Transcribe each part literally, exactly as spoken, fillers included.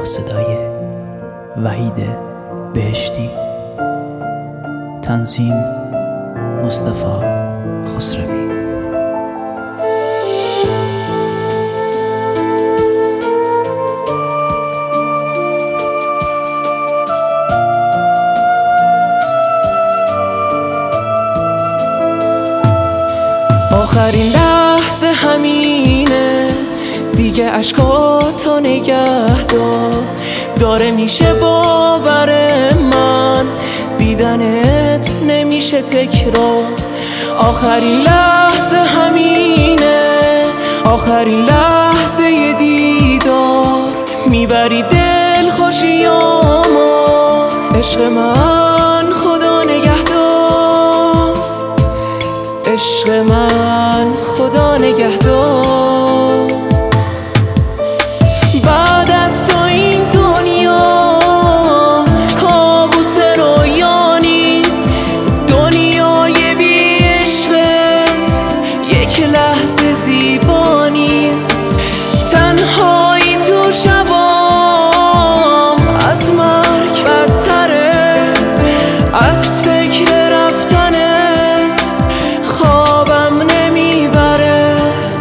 صدای وحید بهشتی، تنظیم مصطفی خسروی. آخرین لحظه همینه دیگه، عشقاتو نگه دار. داره میشه باور من، دیدنت نمیشه تکرار. آخرین لحظه همینه، آخرین لحظه ی دیدار. میبری دل خوشیامو، عشق من خدا نگهدار، عشق من خدا نگهدار. بعد از تو این دنیا کابوس رویا نیست، دنیای بی عشقت یک لحظه زیبا نیست. تنهایی تو شبام از مرگ بدتره، از فکر رفتنت خوابم نمیبره.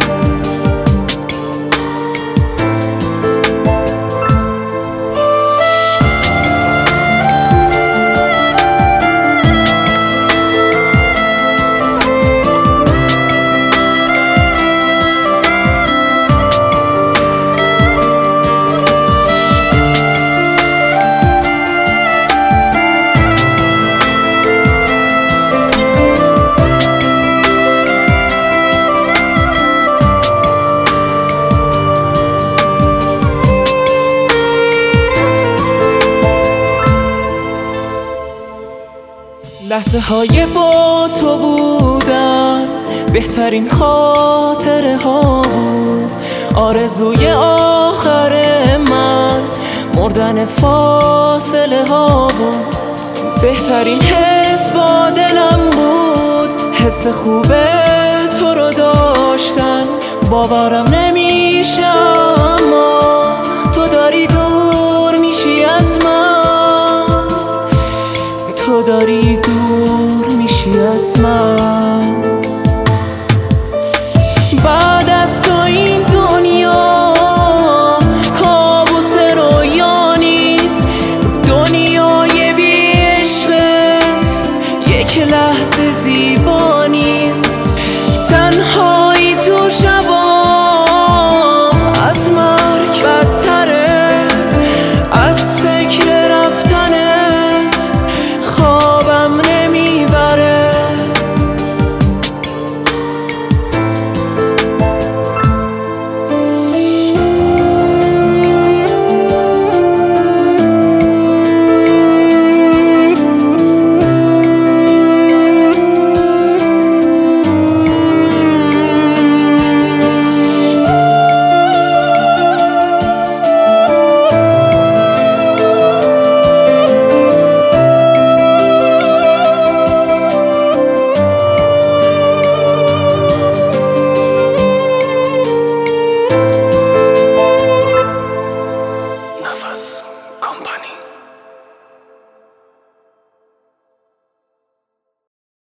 لحظه های با تو بودن بهترین خاطره ها بود. آرزوی آخر من مردن فاصله ها بود. بهترین حس با دلم بود، حس خوبه تو رو داشتن. باورم نمیشه اما تو داری دور میشی از من، تو داری دور میشی از من.